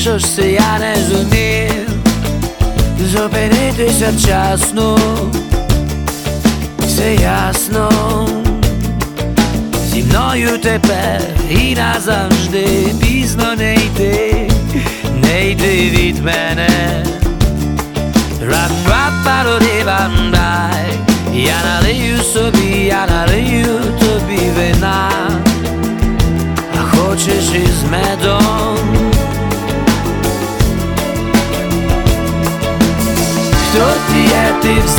що ж це я не зумів зупинитися вчасно, все ясно, зі мною тепер і назавжди пізно не йти, не йти від мене. Рап-рап-пароди-бандай, я налию собі, я налию тобі вина, а хочеш із медом. Хто ти є, ти в